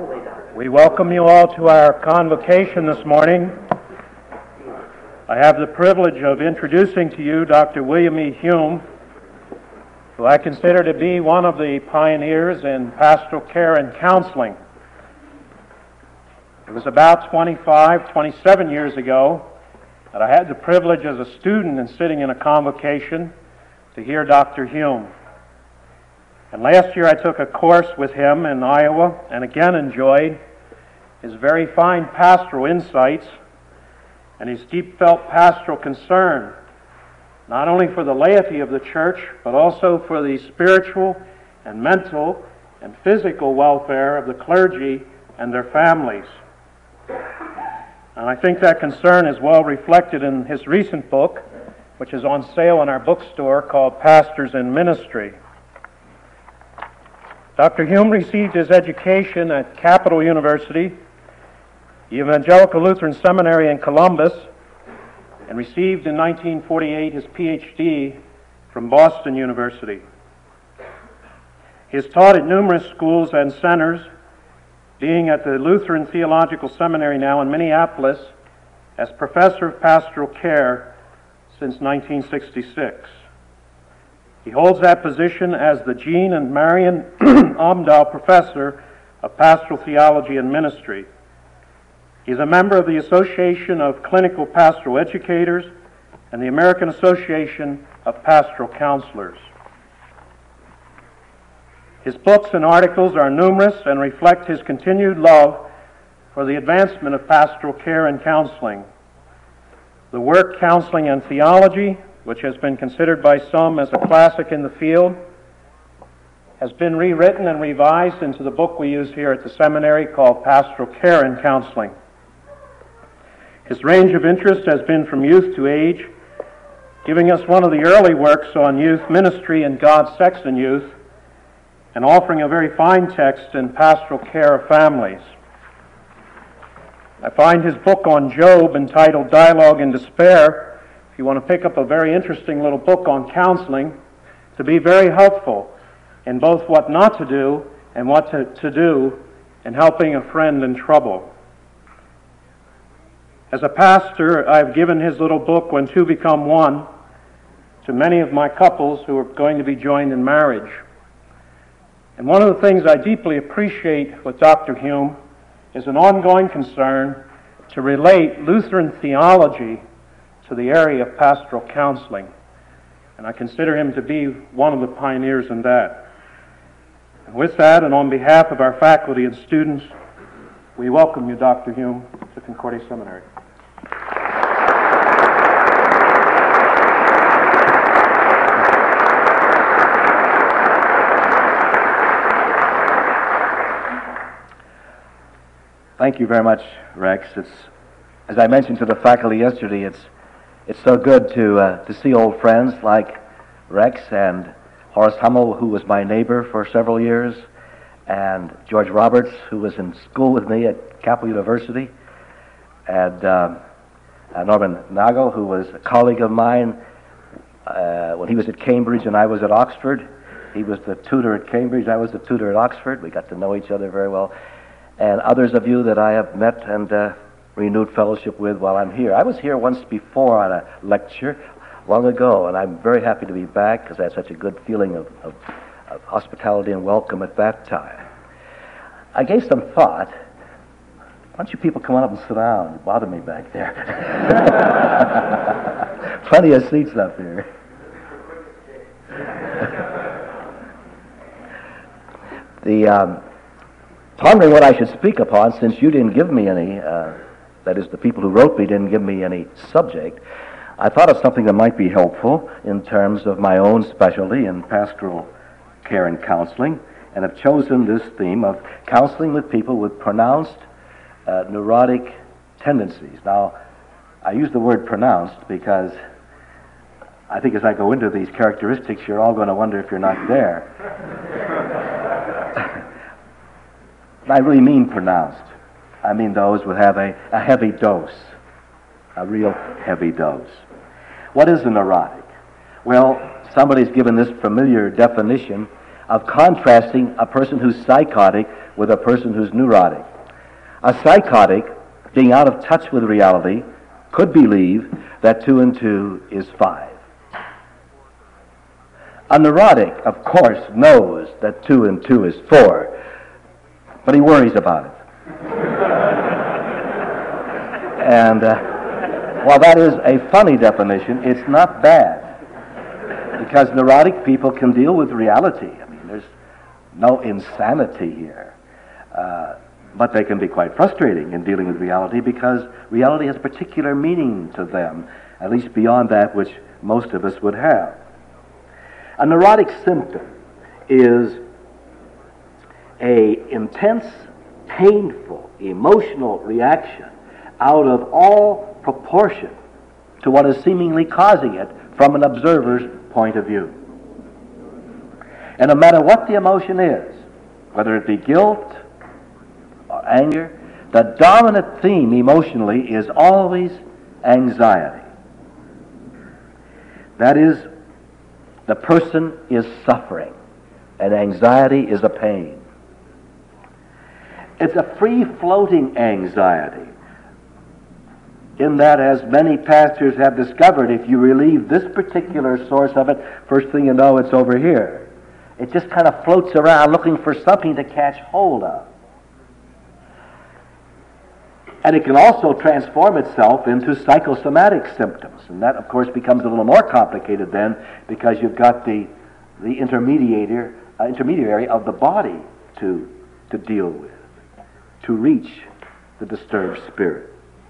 We welcome you all to our convocation this morning. I have the privilege of introducing to you Dr. William E. Hume, who I consider to be one of the pioneers in pastoral care and counseling. It was about 27 years ago that I had the privilege as a student in sitting in a convocation to hear Dr. Hume. And last year I took a course with him in Iowa and again enjoyed his very fine pastoral insights and his deep-felt pastoral concern, not only for the laity of the church, but also for the spiritual and mental and physical welfare of the clergy and their families. And I think that concern is well reflected in his recent book, which is on sale in our bookstore, called Pastors in Ministry. Dr. Hume received his education at Capital University, the Evangelical Lutheran Seminary in Columbus, and received in 1948 his Ph.D. from Boston University. He has taught at numerous schools and centers, being at the Lutheran Theological Seminary now in Minneapolis as Professor of Pastoral Care since 1966. He holds that position as the Jean and Marion Omdahl Professor of Pastoral Theology and Ministry. He is a member of the Association of Clinical Pastoral Educators and the American Association of Pastoral Counselors. His books and articles are numerous and reflect his continued love for the advancement of pastoral care and counseling. The work Counseling and Theology, which has been considered by some as a classic in the field, has been rewritten and revised into the book we use here at the seminary called Pastoral Care and Counseling. His range of interest has been from youth to age, giving us one of the early works on youth ministry and God's sex in youth, and offering a very fine text in pastoral care of families. I find his book on Job, entitled Dialogue in Despair, if you want to pick up a very interesting little book on counseling, to be very helpful in both what not to do and what to do in helping a friend in trouble. As a pastor, I've given his little book, When Two Become One, to many of my couples who are going to be joined in marriage. And one of the things I deeply appreciate with Dr. Hume is an ongoing concern to relate Lutheran theology to the area of pastoral counseling. And I consider him to be one of the pioneers in that. And with that, and on behalf of our faculty and students, we welcome you, Dr. Hume, to Concordia Seminary. Thank you very much, Rex. As I mentioned to the faculty yesterday, it's so good to see old friends like Rex and Horace Hummel, who was my neighbor for several years, and George Roberts, who was in school with me at Capital University, and Norman Nagel, who was a colleague of mine when he was at Cambridge and I was at Oxford. He was the tutor at Cambridge, I was the tutor at Oxford. We got to know each other very well. And others of you that I have met and renewed fellowship with while I'm here. I was here once before on a lecture long ago, and I'm very happy to be back because I had such a good feeling of hospitality and welcome at that time. I gave some thought. Why don't you people come on up and sit down? You bother me back there. Plenty of seats up here. Pondering what I should speak upon, since you didn't give me any, that is, the people who wrote me didn't give me any subject, I thought of something that might be helpful in terms of my own specialty in pastoral care and counseling, and have chosen this theme of counseling with people with pronounced neurotic tendencies. Now, I use the word pronounced because I think as I go into these characteristics, you're all going to wonder if you're not there. I really mean pronounced. I mean those who have a heavy dose, a real heavy dose. What is a neurotic? Well, somebody's given this familiar definition of contrasting a person who's psychotic with a person who's neurotic. A psychotic, being out of touch with reality, could believe that 2 and 2 is 5. A neurotic, of course, knows that 2 and 2 is 4, but he worries about it. And while that is a funny definition, it's not bad, because neurotic people can deal with reality. I mean, there's no insanity here. But they can be quite frustrating in dealing with reality, because reality has particular meaning to them, at least beyond that which most of us would have. A neurotic symptom is an intense, painful, emotional reaction out of all proportion to what is seemingly causing it from an observer's point of view. And no matter what the emotion is, whether it be guilt or anger, the dominant theme emotionally is always anxiety. That is, the person is suffering, and anxiety is a pain. It's a free-floating anxiety, in that, as many pastors have discovered, if you relieve this particular source of it, first thing you know, it's over here. It just kind of floats around looking for something to catch hold of. And it can also transform itself into psychosomatic symptoms. And that, of course, becomes a little more complicated then, because you've got the intermediary of the body to deal with, to reach the disturbed spirit.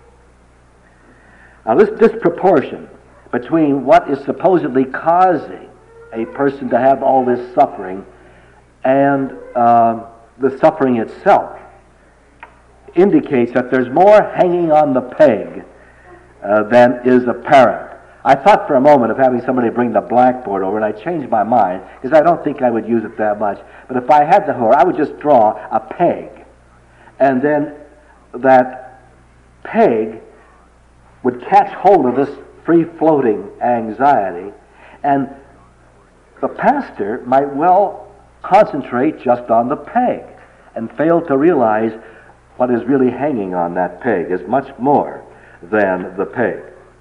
Now, this disproportion between what is supposedly causing a person to have all this suffering and the suffering itself indicates that there's more hanging on the peg than is apparent. I thought for a moment of having somebody bring the blackboard over, and I changed my mind, because I don't think I would use it that much. But if I had the whore, I would just draw a peg, and then that peg would catch hold of this free-floating anxiety, and the pastor might well concentrate just on the peg and fail to realize what is really hanging on that peg is much more than the peg.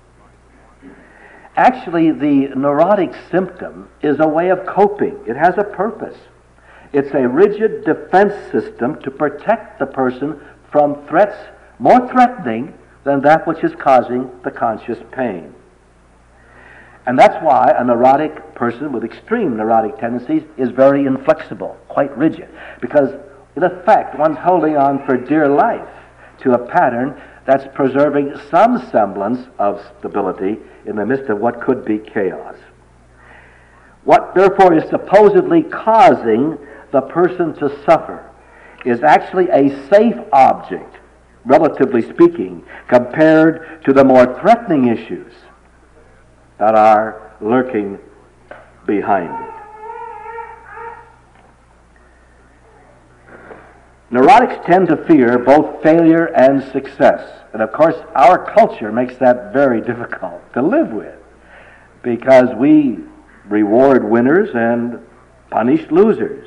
Actually, the neurotic symptom is a way of coping. It has a purpose. It's a rigid defense system to protect the person from threats more threatening than that which is causing the conscious pain. And that's why a neurotic person with extreme neurotic tendencies is very inflexible, quite rigid, because in effect one's holding on for dear life to a pattern that's preserving some semblance of stability in the midst of what could be chaos. What therefore is supposedly causing the person to suffer is actually a safe object, relatively speaking, compared to the more threatening issues that are lurking behind it. Neurotics tend to fear both failure and success. And of course, our culture makes that very difficult to live with, because we reward winners and punish losers.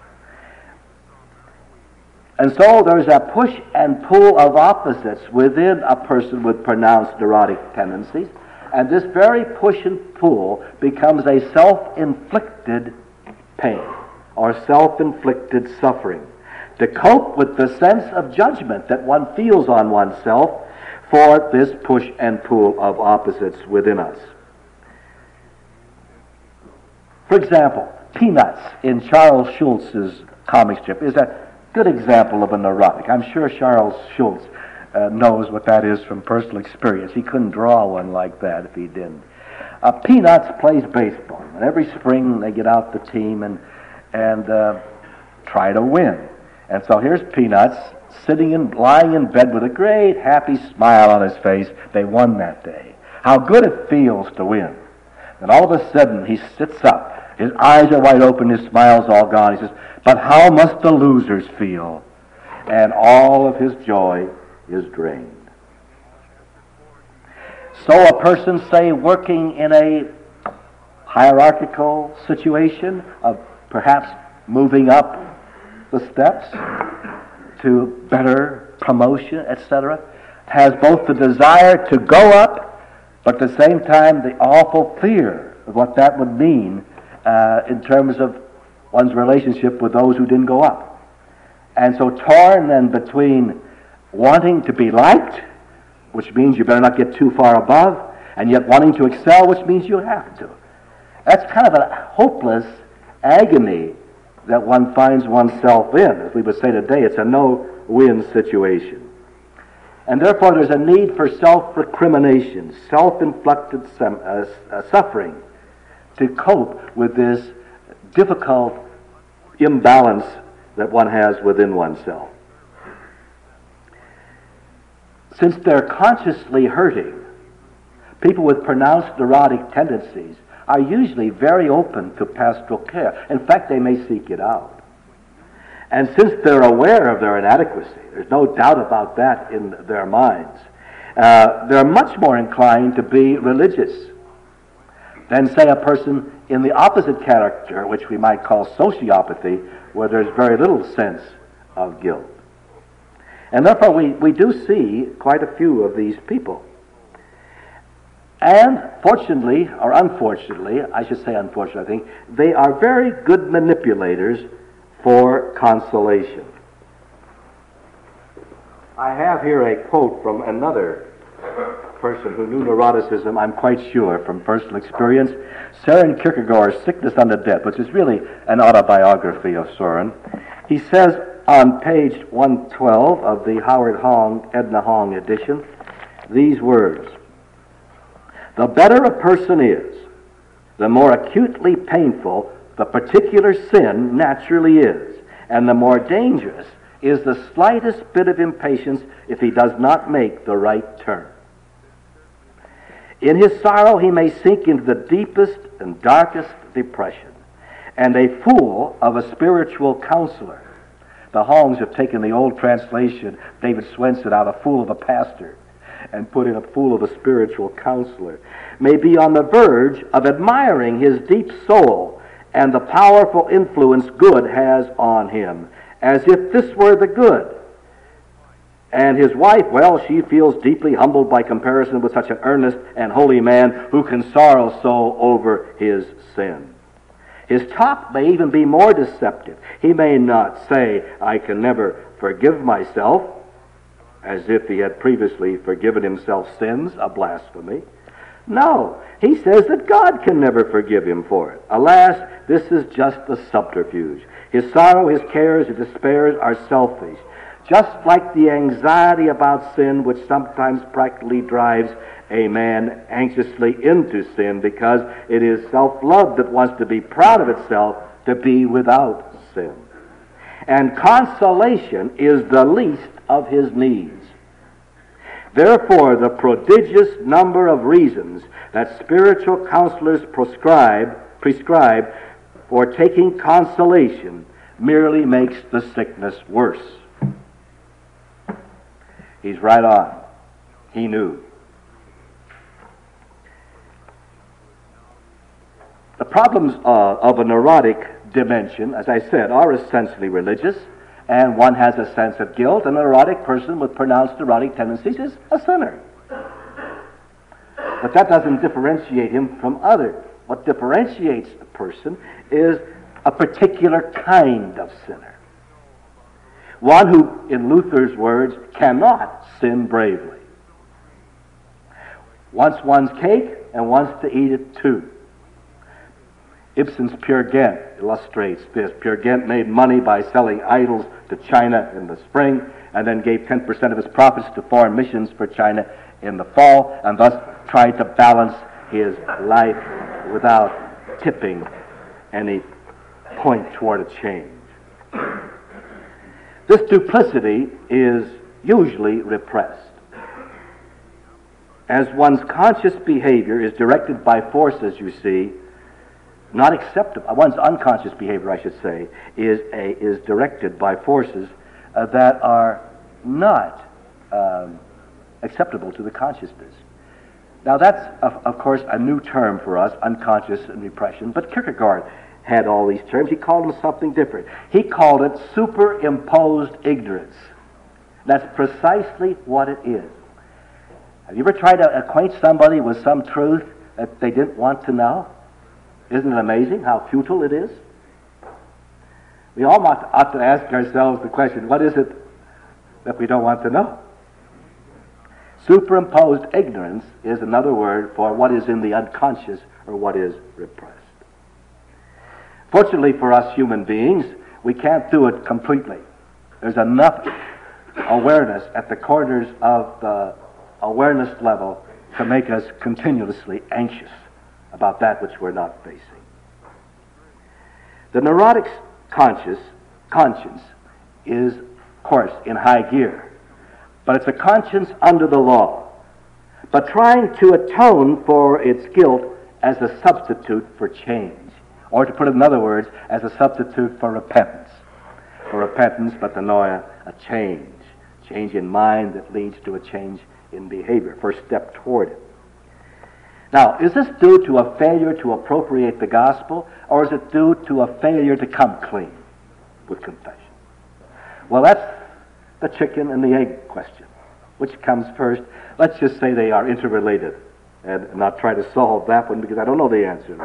And so there's a push and pull of opposites within a person with pronounced neurotic tendencies, and this very push and pull becomes a self-inflicted pain or self-inflicted suffering to cope with the sense of judgment that one feels on oneself for this push and pull of opposites within us. For example, Peanuts in Charles Schulz's comic strip is a good example of a neurotic. I'm sure Charles Schulz knows what that is from personal experience. He couldn't draw one like that if he didn't. Peanuts plays baseball, and every spring they get out the team and try to win. And so here's Peanuts lying in bed with a great happy smile on his face. They won that day. How good it feels to win. And all of a sudden he sits up. His eyes are wide open, his smile's all gone. He says, "But how must the losers feel?" And all of his joy is drained. So a person, say, working in a hierarchical situation of perhaps moving up the steps to better promotion, etc., has both the desire to go up, but at the same time the awful fear of what that would mean in terms of one's relationship with those who didn't go up. And so torn then between wanting to be liked, which means you better not get too far above, and yet wanting to excel, which means you have to. That's kind of a hopeless agony that one finds oneself in. As we would say today, it's a no-win situation. And therefore there's a need for self-recrimination, self-inflicted suffering to cope with this difficult imbalance that one has within oneself. Since they're consciously hurting, people with pronounced neurotic tendencies are usually very open to pastoral care. In fact, they may seek it out. And since they're aware of their inadequacy, there's no doubt about that in their minds, they're much more inclined to be religious than, say, a person in the opposite character, which we might call sociopathy, where there's very little sense of guilt. And therefore we do see quite a few of these people. And fortunately, or unfortunately, I should say unfortunately, I think, they are very good manipulators for consolation. I have here a quote from another person who knew neuroticism, I'm quite sure, from personal experience, Søren Kierkegaard's Sickness Unto Death, which is really an autobiography of Søren. He says on page 112 of the Howard Hong, Edna Hong edition, these words: "The better a person is, the more acutely painful the particular sin naturally is, and the more dangerous is the slightest bit of impatience if he does not make the right turn. In his sorrow he may sink into the deepest and darkest depression, and a fool of a spiritual counselor." The Hongs have taken the old translation, David Swenson, out, "a fool of a pastor," and put in "a fool of a spiritual counselor," may be on the verge of admiring his deep soul and the powerful influence good has on him, as if this were the good. And his wife, well, she feels deeply humbled by comparison with such an earnest and holy man who can sorrow so over his sin. His talk may even be more deceptive. He may not say, "I can never forgive myself," as if he had previously forgiven himself sins, a blasphemy. No, he says that God can never forgive him for it. Alas, this is just a subterfuge. His sorrow, his cares, his despairs are selfish, just like the anxiety about sin, which sometimes practically drives a man anxiously into sin, because it is self-love that wants to be proud of itself to be without sin. And consolation is the least of his needs. Therefore, the prodigious number of reasons that spiritual counselors prescribe for taking consolation merely makes the sickness worse. He's right on. He knew. The problems of a neurotic dimension, as I said, are essentially religious, and one has a sense of guilt. A neurotic person with pronounced neurotic tendencies is a sinner. But that doesn't differentiate him from others. What differentiates a person is a particular kind of sinner. One who, in Luther's words, cannot sin bravely. Wants one's cake and wants to eat it too. Ibsen's Peer Gynt illustrates this. Peer Gynt made money by selling idols to China in the spring, and then gave 10% of his profits to foreign missions for China in the fall, and thus tried to balance his life without tipping any point toward a change. This duplicity is usually repressed. As one's conscious behavior is directed by forces, you see, not acceptable. One's unconscious behavior, I should say, is directed by forces that are not acceptable to the consciousness. Now that's, of course, a new term for us, unconscious and repression, but Kierkegaard had all these terms. He called them something different. He called it superimposed ignorance. That's precisely what it is. Have you ever tried to acquaint somebody with some truth that they didn't want to know? Isn't it amazing how futile it is? We all ought to ask ourselves the question, what is it that we don't want to know? Superimposed ignorance is another word for what is in the unconscious or what is repressed. Fortunately for us human beings, we can't do it completely. There's enough awareness at the corners of the awareness level to make us continuously anxious about that which we're not facing. The neurotic's conscience is, of course, in high gear, but it's a conscience under the law, but trying to atone for its guilt as a substitute for change, or to put it in other words, as a substitute for repentance. For repentance, metanoia, a change in mind that leads to a change in behavior, first step toward it. Now, is this due to a failure to appropriate the gospel, or is it due to a failure to come clean with confession? Well, that's the chicken and the egg question. Which comes first? Let's just say they are interrelated and not try to solve that one because I don't know the answer.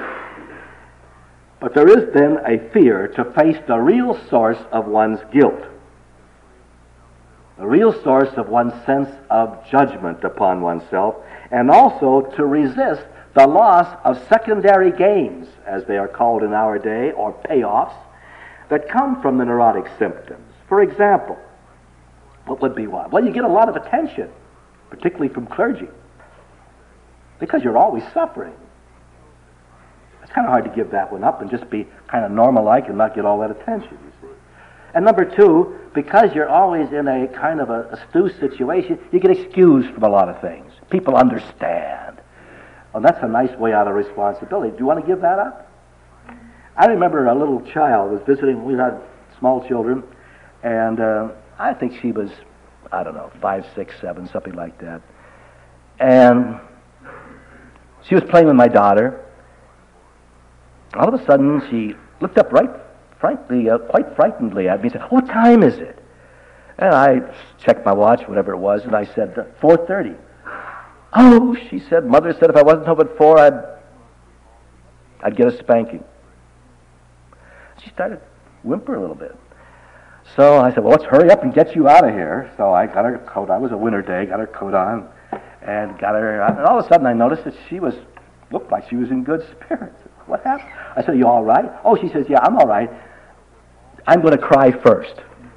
But there is then a fear to face the real source of one's guilt, the real source of one's sense of judgment upon oneself, and also to resist the loss of secondary gains, as they are called in our day, or payoffs, that come from the neurotic symptoms. For example, what would be one? Well, you get a lot of attention, particularly from clergy, because you're always suffering. It's kind of hard to give that one up and just be kind of normal-like and not get all that attention, you see. And number two, because you're always in a kind of a stew situation, you get excused from a lot of things. People understand. Well, that's a nice way out of responsibility. Do you want to give that up? I remember a little child was visiting. We had small children, and I think she was, 5, 6, 7, something like that. And she was playing with my daughter. All of a sudden, she looked up quite frightenedly at me and said, "What time is it?" And I checked my watch, whatever it was, and I said, 4:30. "Oh," she said, "Mother said if I wasn't home at 4, I'd get a spanking." She started to whimper a little bit. So I said, "Well, let's hurry up and get you out of here." So I got her coat on. It was a winter day, got her coat on, and got her out. And all of a sudden I noticed that she looked like she was in good spirits. "What happened?" I said, "Are you all right?" "Oh," she says, "Yeah, I'm all right. I'm going to cry first."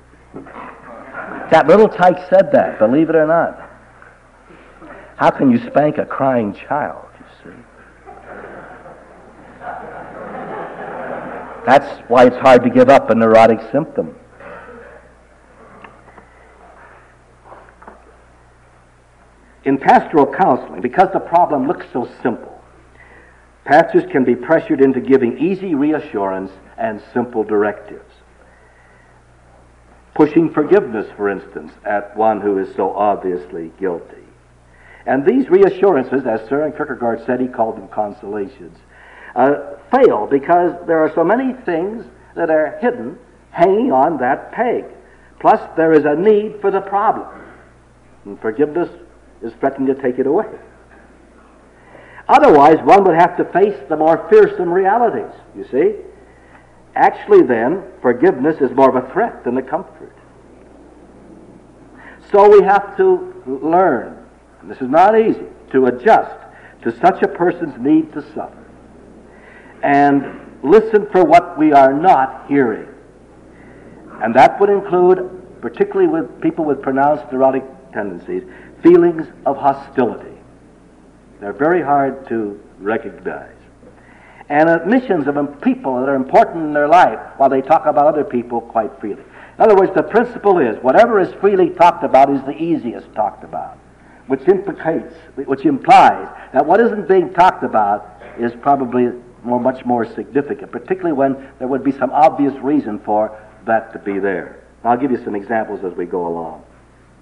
That little tyke said that, believe it or not. How can you spank a crying child, you see? That's why it's hard to give up a neurotic symptom. In pastoral counseling, because the problem looks so simple, pastors can be pressured into giving easy reassurance and simple directives. Pushing forgiveness, for instance, at one who is so obviously guilty. And these reassurances, as Søren Kierkegaard said, he called them consolations, fail because there are so many things that are hidden, hanging on that peg. Plus, there is a need for the problem. And forgiveness is threatening to take it away. Otherwise, one would have to face the more fearsome realities, you see. Actually, then, forgiveness is more of a threat than a comfort. So we have to learn, and this is not easy, to adjust to such a person's need to suffer. And listen for what we are not hearing. And that would include, particularly with people with pronounced neurotic tendencies, feelings of hostility. They're very hard to recognize. And admissions of people that are important in their life while they talk about other people quite freely. In other words, the principle is whatever is freely talked about is the easiest talked about, which implies that what isn't being talked about is probably much more significant, particularly when there would be some obvious reason for that to be there. I'll give you some examples as we go along.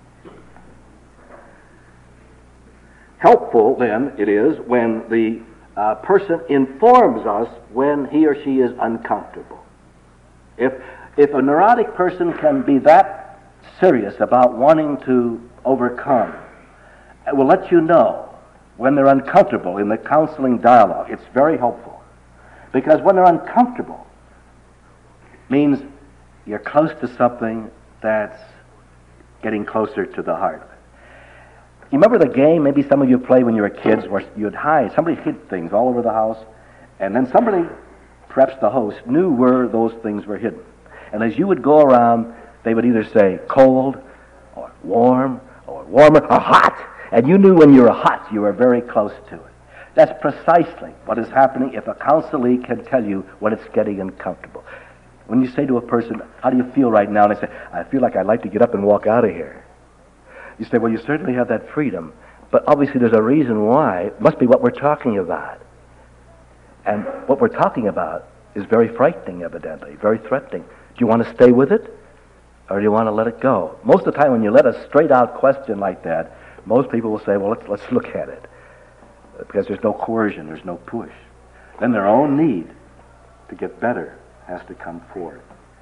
Helpful, then, it is when the A person informs us when he or she is uncomfortable. If a neurotic person can be that serious about wanting to overcome, it will let you know when they're uncomfortable in the counseling dialogue. It's very helpful. Because when they're uncomfortable, means you're close to something that's getting closer to the heart of it. You remember the game maybe some of you played when you were kids where you'd hide. Somebody hid things all over the house, and then somebody, perhaps the host, knew where those things were hidden. And as you would go around, they would either say cold, or warm, or warmer, or hot. And you knew when you were hot, you were very close to it. That's precisely what is happening if a counselee can tell you when it's getting uncomfortable. When you say to a person, how do you feel right now? And they say, I feel like I'd like to get up and walk out of here. You say, well, you certainly have that freedom. But obviously there's a reason why. It must be what we're talking about. And what we're talking about is very frightening, evidently, very threatening. Do you want to stay with it? Or do you want to let it go? Most of the time when you let a straight-out question like that, most people will say, well, let's look at it. Because there's no coercion, there's no push. Then their own need to get better has to come forth.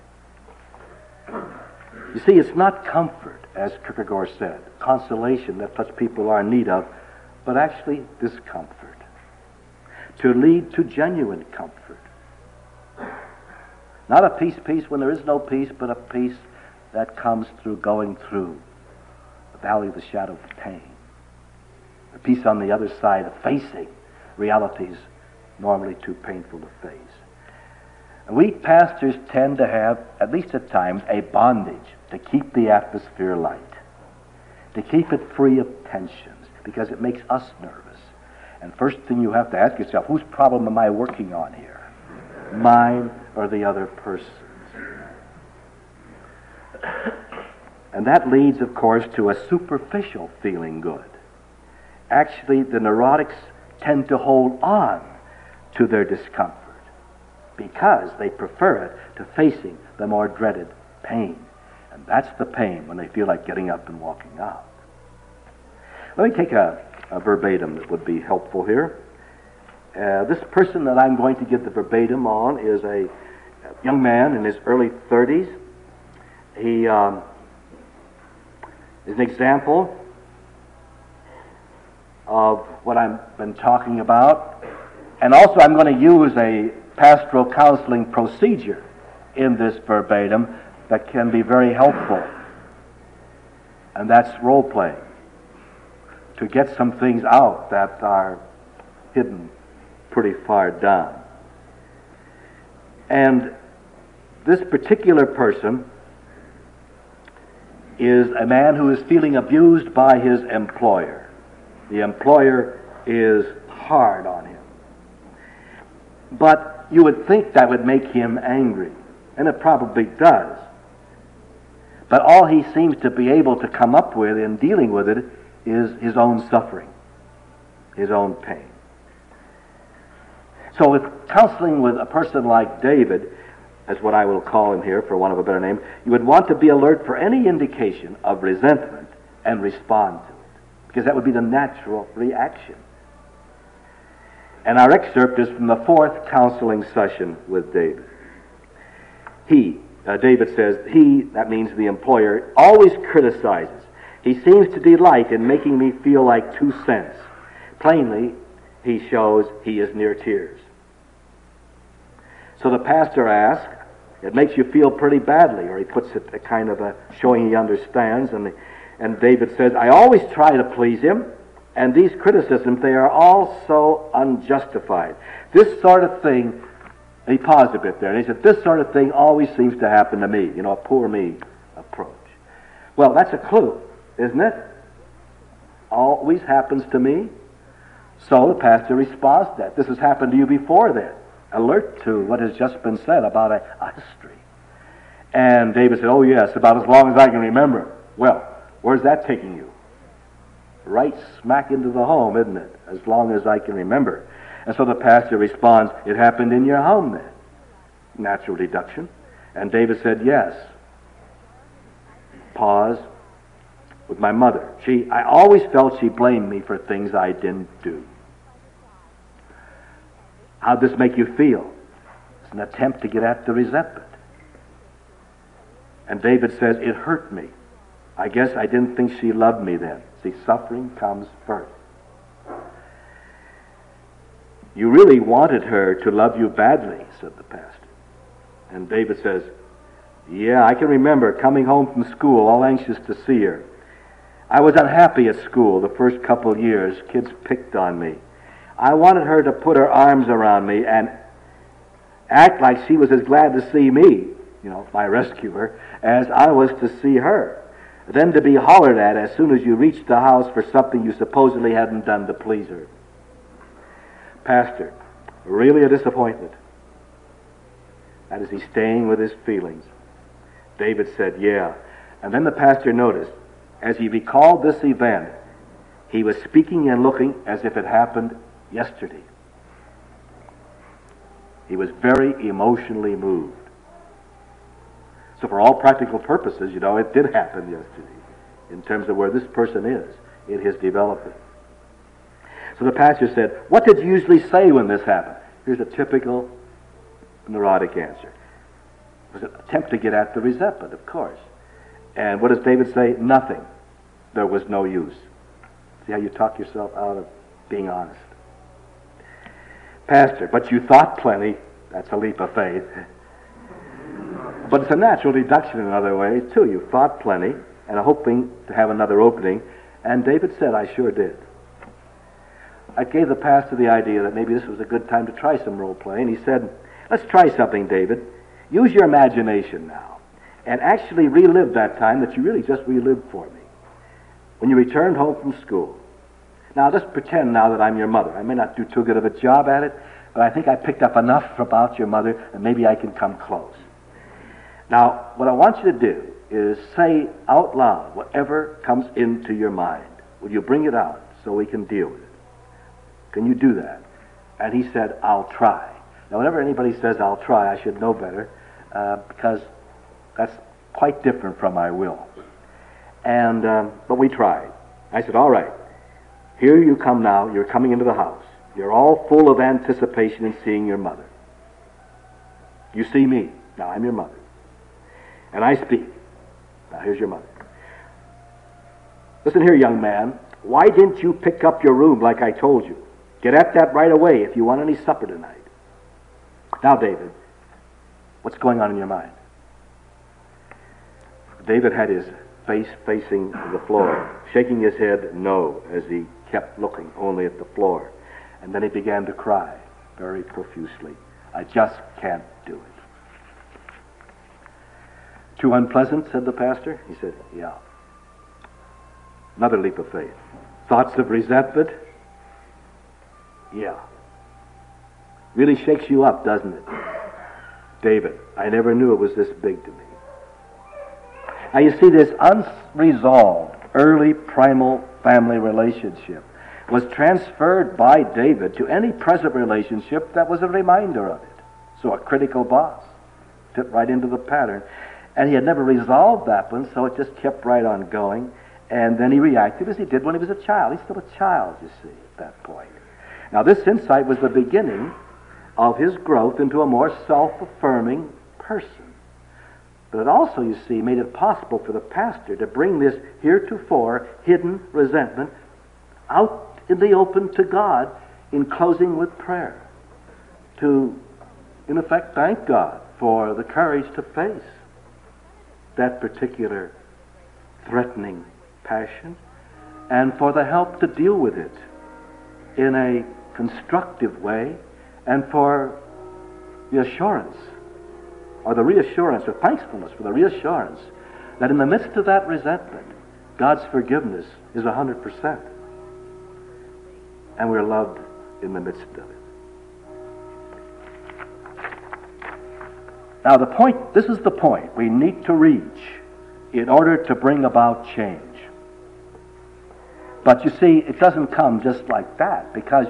You see, it's not comfort, as Kierkegaard said, consolation that such people are in need of, but actually discomfort, to lead to genuine comfort. Not a peace when there is no peace, but a peace that comes through going through the valley of the shadow of pain. The peace on the other side of facing realities normally too painful to face. And we pastors tend to have, at least at times, a bondage to keep the atmosphere light, to keep it free of tensions, because it makes us nervous. And first thing you have to ask yourself, whose problem am I working on here? Mine or the other person's? And that leads, of course, to a superficial feeling good. Actually, the neurotics tend to hold on to their discomfort because they prefer it to facing the more dreaded pain. And that's the pain when they feel like getting up and walking out. Let me take a verbatim that would be helpful here. This person that I'm going to give the verbatim on is a young man in his early 30s. He is an example of what I've been talking about. And also I'm going to use a pastoral counseling procedure in this verbatim that can be very helpful. And that's role playing, to get some things out that are hidden pretty far down. And this particular person is a man who is feeling abused by his employer. The employer is hard on him. But you would think that would make him angry, and it probably does. But all he seems to be able to come up with in dealing with it is his own suffering, his own pain. So with counseling with a person like David, as what I will call him here for want of a better name, you would want to be alert for any indication of resentment and respond to it, because that would be the natural reaction. And our excerpt is from the 4th counseling session with David. David says, he, that means the employer, always criticizes. He seems to delight in making me feel like 2 cents. Plainly, he shows he is near tears. So the pastor asks, it makes you feel pretty badly, or he puts it a kind of a showing he understands, and David says, I always try to please him, and these criticisms, they are all so unjustified. This sort of thing, he paused a bit there, and he said, this sort of thing always seems to happen to me, a poor me approach. Well, that's a clue, isn't it? Always happens to me. So the pastor responds to that. This has happened to you before then. Alert to what has just been said about a history. And David said, oh yes, about as long as I can remember. Well, where's that taking you? Right smack into the home, isn't it? As long as I can remember. And so the pastor responds, it happened in your home then. Natural deduction. And David said, yes. Pause. With my mother. I always felt she blamed me for things I didn't do. How'd this make you feel? It's an attempt to get at the resentment. And David says, it hurt me. I guess I didn't think she loved me then. See, suffering comes first. You really wanted her to love you badly, said the pastor. And David says, yeah, I can remember coming home from school all anxious to see her. I was unhappy at school the first couple years. Kids picked on me. I wanted her to put her arms around me and act like she was as glad to see me, my rescuer, as I was to see her. Then to be hollered at as soon as you reached the house for something you supposedly hadn't done to please her. Pastor, really a disappointment. That is, he's staying with his feelings. David said, yeah. And then the pastor noticed, as he recalled this event, he was speaking and looking as if it happened yesterday. He was very emotionally moved. So for all practical purposes, it did happen yesterday in terms of where this person is in his development. So the pastor said, what did you usually say when this happened? Here's a typical neurotic answer. It was an attempt to get at the resentment, of course. And what does David say? Nothing. There was no use. See how you talk yourself out of being honest. Pastor, but you thought plenty. That's a leap of faith. But it's a natural deduction in other ways, too. You thought plenty and are hoping to have another opening. And David said, I sure did. I gave the pastor the idea that maybe this was a good time to try some role play. And he said, let's try something, David. Use your imagination now and actually relive that time that you really just relived for me. When you returned home from school. Now, just pretend now that I'm your mother. I may not do too good of a job at it, but I think I picked up enough about your mother and maybe I can come close. Now, what I want you to do is say out loud whatever comes into your mind. Will you bring it out so we can deal with it? Can you do that? And he said, I'll try. Now, whenever anybody says, I'll try, I should know better, because that's quite different from I will. And but we tried. I said, all right, here you come now. You're coming into the house. You're all full of anticipation in seeing your mother. You see me. Now, I'm your mother. And I speak. Now, here's your mother. Listen here, young man. Why didn't you pick up your room like I told you? Get at that right away if you want any supper tonight. Now, David, what's going on in your mind? David had his face facing the floor, shaking his head no as he kept looking only at the floor. And then he began to cry very profusely. I just can't do it. Too unpleasant, said the pastor. He said, yeah. Another leap of faith. Thoughts of resentment? Yeah. Really shakes you up, doesn't it? David, I never knew it was this big to me. Now you see, this unresolved early primal family relationship was transferred by David to any present relationship that was a reminder of it. So a critical boss fit right into the pattern. And he had never resolved that one, so it just kept right on going. And then he reacted as he did when he was a child. He's still a child, you see, at that point. Now this insight was the beginning of his growth into a more self-affirming person. But it also, you see, made it possible for the pastor to bring this heretofore hidden resentment out in the open to God in closing with prayer. To, in effect, thank God for the courage to face that particular threatening passion and for the help to deal with it in a constructive way and for the assurance or the reassurance or thankfulness for the reassurance that in the midst of that resentment, God's forgiveness is 100%. And we're loved in the midst of it. Now this is the point we need to reach in order to bring about change. But you see, it doesn't come just like that, because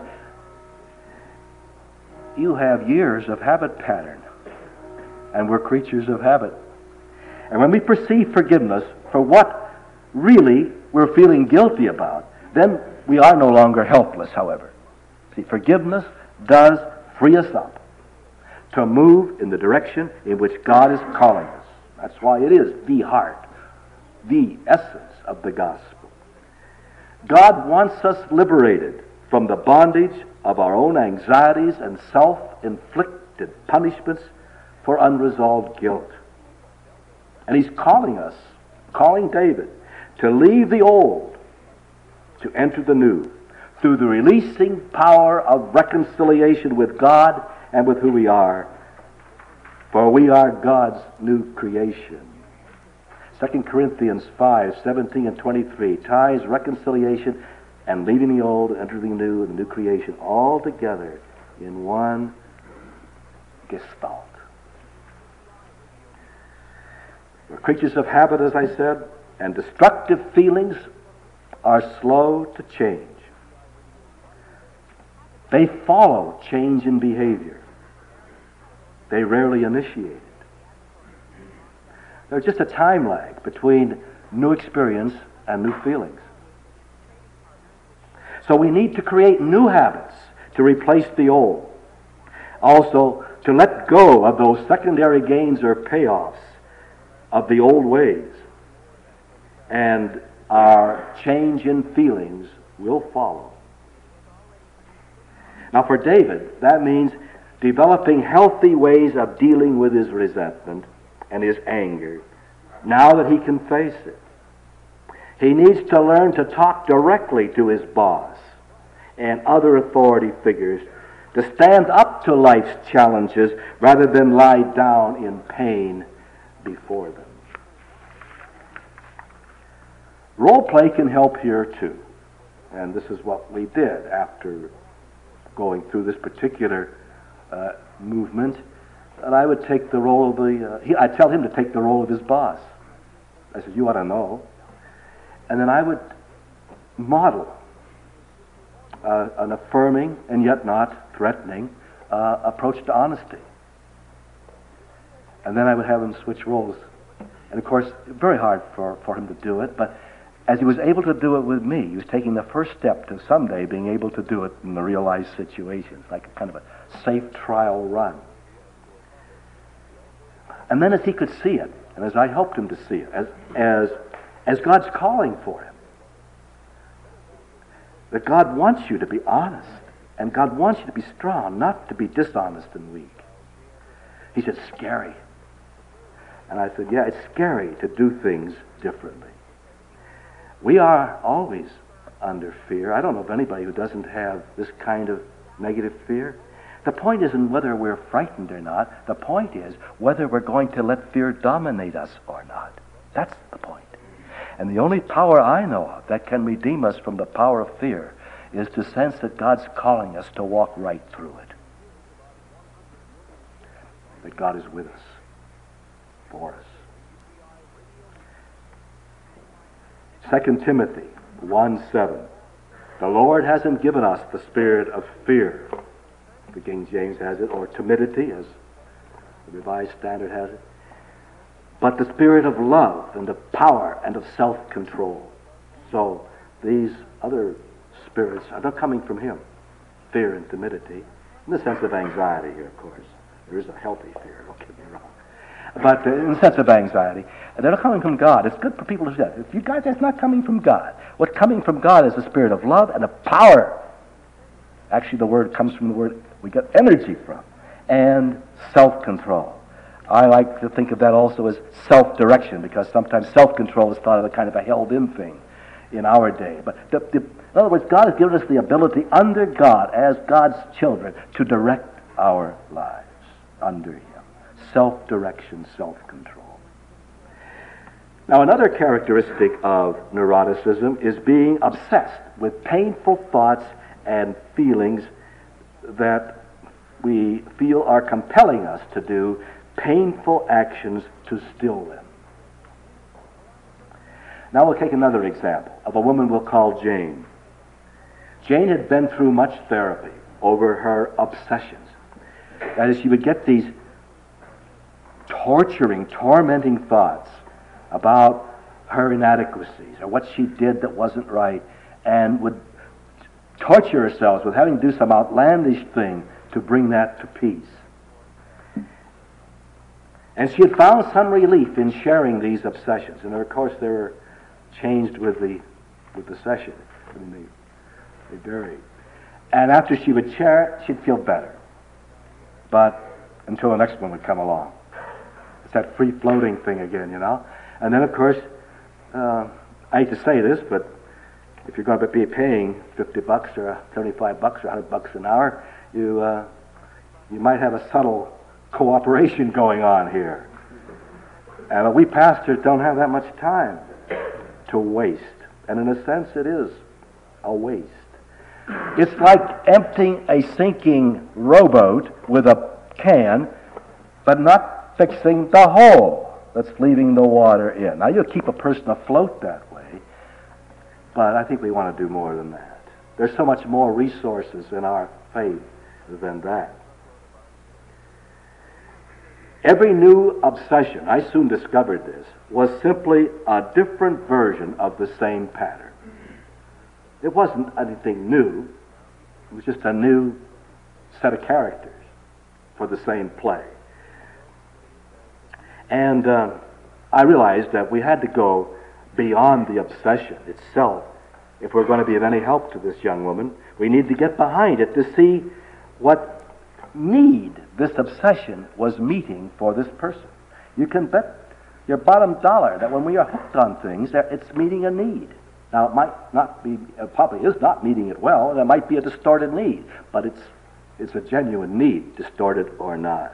you have years of habit pattern, and we're creatures of habit. And when we perceive forgiveness for what really we're feeling guilty about, then we are no longer helpless, however. See, forgiveness does free us up to move in the direction in which God is calling us. That's why it is the heart, the essence of the gospel. God wants us liberated from the bondage of our own anxieties and self-inflicted punishments for unresolved guilt. And he's calling us, calling David, to leave the old, to enter the new, through the releasing power of reconciliation with God and with who we are, for we are God's new creation. 2 Corinthians 5:17 and 23 ties reconciliation and leaving the old, entering the new, and the new creation all together in one gestalt. We're creatures of habit, as I said, and destructive feelings are slow to change. They follow change in behavior. They rarely initiate it. There's just a time lag between new experience and new feelings. So we need to create new habits to replace the old. Also, to let go of those secondary gains or payoffs of the old ways. And our change in feelings will follow. Now for David, that means developing healthy ways of dealing with his resentment and his anger now that he can face it. He needs to learn to talk directly to his boss and other authority figures, to stand up to life's challenges rather than lie down in pain before them. Role play can help here too. And this is what we did after going through this particular movement. And I would take the role of I'd tell him to take the role of his boss. I said, you ought to know. And then I would model an affirming and yet not threatening approach to honesty. And then I would have him switch roles. And of course, very hard for him to do it, but as he was able to do it with me, he was taking the first step to someday being able to do it in the real life situations, like a kind of a safe trial run. And then as he could see it, and as I helped him to see it, as God's calling for him, that God wants you to be honest, and God wants you to be strong, not to be dishonest and weak. He said, scary. And I said, yeah, it's scary to do things differently. We are always under fear. I don't know of anybody who doesn't have this kind of negative fear. The point isn't whether we're frightened or not. The point is whether we're going to let fear dominate us or not. That's the point. And the only power I know of that can redeem us from the power of fear is to sense that God's calling us to walk right through it. That God is with us, for us. 2 Timothy 1:7. The Lord hasn't given us the spirit of fear, the King James has it, or timidity, as the Revised Standard has it, but the spirit of love and of power and of self-control. So these other spirits are not coming from him, fear and timidity, in the sense of anxiety here, of course. There is a healthy fear, don't get me wrong. But in the sense of anxiety, they're not coming from God. It's good for people to say that. If you guys, that's not coming from God. What's coming from God is the spirit of love and of power. Actually, the word comes from the word we get energy from, and self-control. I like to think of that also as self-direction, because sometimes self-control is thought of a kind of a held-in thing in our day. But in other words, God has given us the ability under God, as God's children, to direct our lives under Him. Self-direction, self-control. Now, another characteristic of neuroticism is being obsessed with painful thoughts and feelings that we feel are compelling us to do painful actions to still them. Now we'll take another example of a woman we'll call Jane. Jane had been through much therapy over her obsessions. That is, she would get these tormenting thoughts about her inadequacies or what she did that wasn't right, and would torture herself with having to do some outlandish thing to bring that to peace. And she had found some relief in sharing these obsessions. And of course they were changed with the session. I mean, they varied. And after she would share it, she'd feel better. But until the next one would come along. It's that free-floating thing again, you know. And then, of course, I hate to say this, but if you're going to be paying $50 or $75 or $100 an hour, you might have a subtle cooperation going on here. And we pastors don't have that much time to waste. And in a sense, it is a waste. It's like emptying a sinking rowboat with a can, but not fixing the hole that's leaving the water in. Now, you'll keep a person afloat that way, but I think we want to do more than that. There's so much more resources in our faith than that. Every new obsession, I soon discovered this, was simply a different version of the same pattern. It wasn't anything new. It was just a new set of characters for the same play. And I realized that we had to go beyond the obsession itself if we're going to be of any help to this young woman. We need to get behind it to see what need this obsession was meeting for this person. You can bet your bottom dollar that when we are hooked on things, that it's meeting a need. Now, it might not be, it probably is not meeting it well, and it might be a distorted need, but it's a genuine need, distorted or not.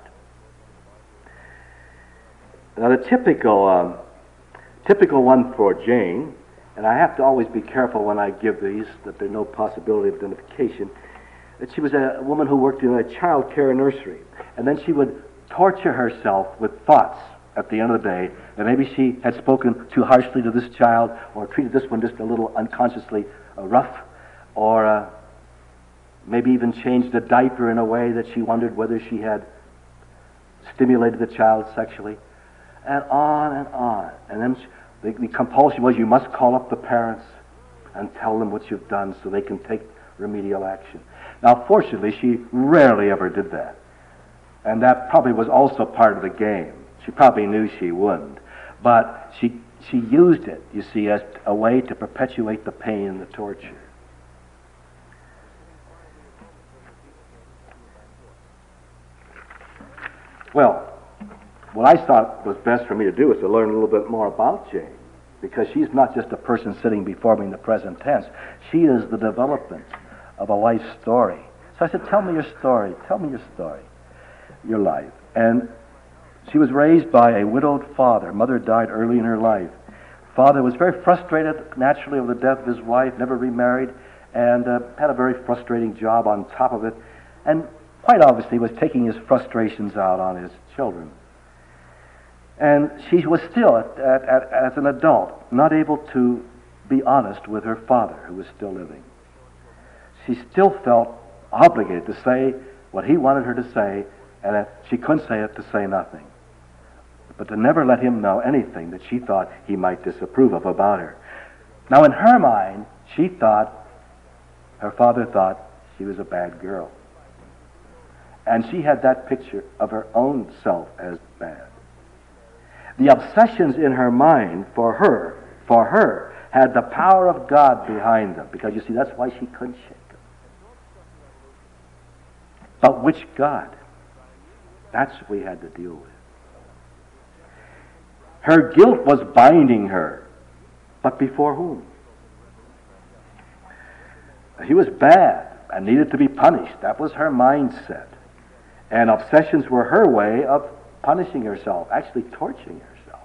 Now, the typical one for Jane, and I have to always be careful when I give these, that there's no possibility of identification, that she was a woman who worked in a child care nursery, and then she would torture herself with thoughts at the end of the day that maybe she had spoken too harshly to this child, or treated this one just a little unconsciously rough, or maybe even changed the diaper in a way that she wondered whether she had stimulated the child sexually, and on and on. And then the compulsion was, you must call up the parents and tell them what you've done so they can take remedial action. Now, fortunately, she rarely ever did that. And that probably was also part of the game. She probably knew she wouldn't. But she used it, you see, as a way to perpetuate the pain and the torture. Well, what I thought was best for me to do was to learn a little bit more about Jane, because she's not just a person sitting before me in the present tense. She is the development of a life story. So I said, tell me your story. Tell me your story, your life. And she was raised by a widowed father. Mother died early in her life. Father was very frustrated, naturally, over the death of his wife, never remarried, and had a very frustrating job on top of it, and quite obviously was taking his frustrations out on his children. And she was still, as an adult, not able to be honest with her father, who was still living. She still felt obligated to say what he wanted her to say, and if she couldn't say it, to say nothing. But to never let him know anything that she thought he might disapprove of about her. Now, in her mind, she thought, her father thought, she was a bad girl. And she had that picture of her own self as bad. The obsessions in her mind for her, had the power of God behind them. Because, you see, that's why she couldn't shake them. But which God? That's what we had to deal with. Her guilt was binding her. But before whom? He was bad and needed to be punished. That was her mindset. And obsessions were her way of punishing herself, actually torturing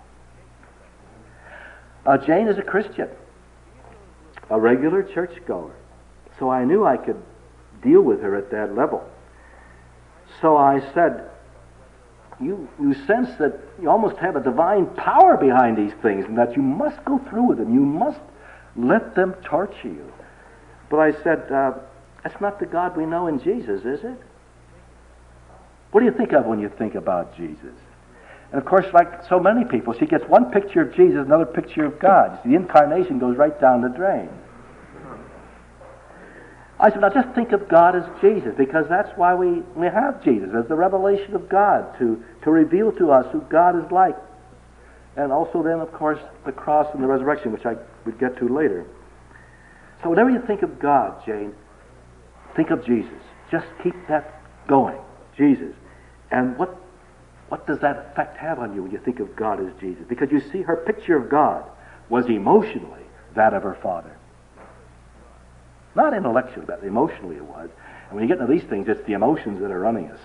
herself. Jane is a Christian, a regular churchgoer. So I knew I could deal with her at that level. So I said, you sense that you almost have a divine power behind these things, and that you must go through with them. You must let them torture you. But I said, that's not the God we know in Jesus, is it? What do you think of when you think about Jesus? And of course, like so many people, she gets one picture of Jesus, another picture of God. The incarnation goes right down the drain. I said, now just think of God as Jesus, because that's why we have Jesus, as the revelation of God, to reveal to us who God is like. And also then, of course, the cross and the resurrection, which I would get to later. So whenever you think of God, Jane, think of Jesus. Just keep that going, Jesus. And what does that effect have on you when you think of God as Jesus? Because you see, her picture of God was emotionally that of her Father. Not intellectually, but emotionally it was. And when you get into these things, it's the emotions that are running us.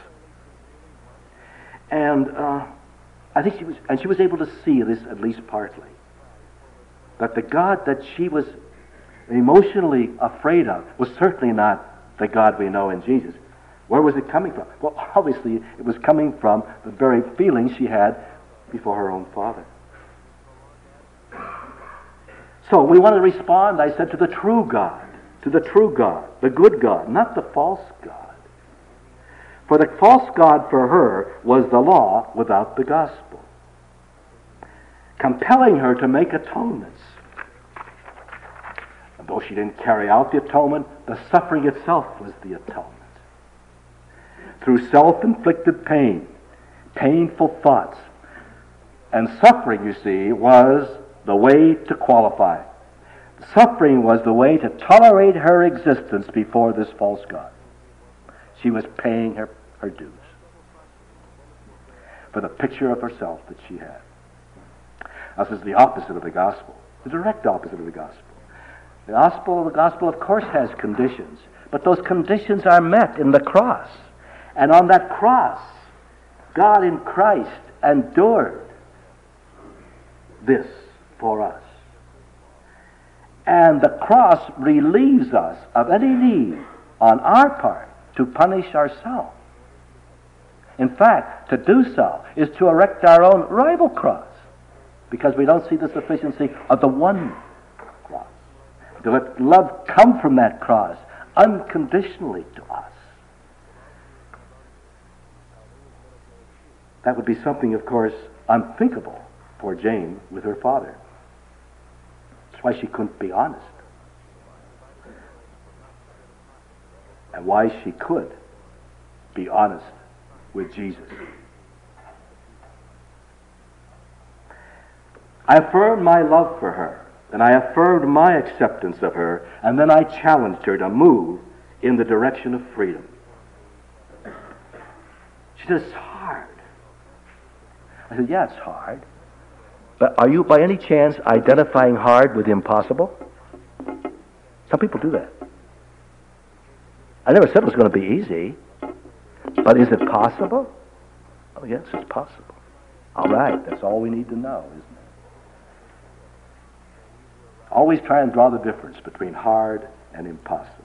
And I think she was able to see this at least partly. That the God that she was emotionally afraid of was certainly not the God we know in Jesus. Where was it coming from? Well, obviously, it was coming from the very feelings she had before her own Father. So we want to respond, I said, to the true God. To the true God, the good God, not the false God. For the false God for her was the law without the gospel, compelling her to make atonements. And though she didn't carry out the atonement, the suffering itself was the atonement. Through self-inflicted pain, painful thoughts, and suffering, you see, was the way to qualify. Suffering was the way to tolerate her existence before this false God. She was paying her dues for the picture of herself that she had. This is the opposite of the gospel, the direct opposite of the gospel. The gospel, of course, has conditions, but those conditions are met in the cross. And on that cross, God in Christ endured this for us. And the cross relieves us of any need on our part to punish ourselves. In fact, to do so is to erect our own rival cross, because we don't see the sufficiency of the one cross. To let love come from that cross unconditionally to us. That would be something, of course, unthinkable for Jane with her father. That's why she couldn't be honest. And why she could be honest with Jesus. I affirmed my love for her, and I affirmed my acceptance of her, and then I challenged her to move in the direction of freedom. She said, it's hard. I said, yeah, it's hard. But are you by any chance identifying hard with impossible? Some people do that. I never said it was going to be easy. But is it possible? Oh, yes, it's possible. All right, that's all we need to know, isn't it? Always try and draw the difference between hard and impossible.